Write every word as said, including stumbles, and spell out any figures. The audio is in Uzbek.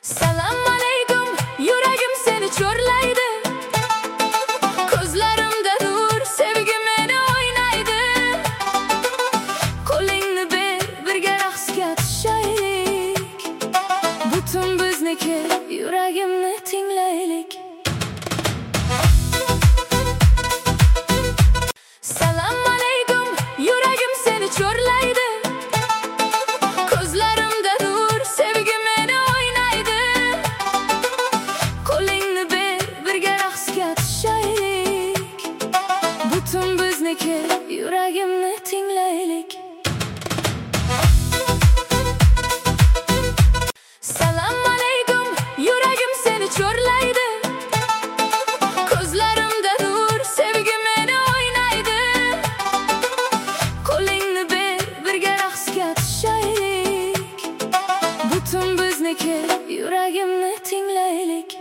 Salam alaykum, yuragim seni chorlaydi. Ko'zlarimda nur, sevgi meni o'ynaydi. Qo'lingni ber, birga raqsga tushaylik. Butun bizniki, yuragimni tinglaylik. Salam alaykum, yuragim seni chorlaydi. Ko'zlarimda nur, sevgi meni o'ynaydi. Qo'lingni ber, birga raqsga tushaylik. Butun bizniki, yuragimni tinglaylik. Salam alaykum, yuragim seni chorlaydi. Ko'zlarimda nur, sevgi meni o'ynaydi. Qo'lingni ber, birga raqsga tushaylik. Butun bizniki, yuragimni tinglaylik.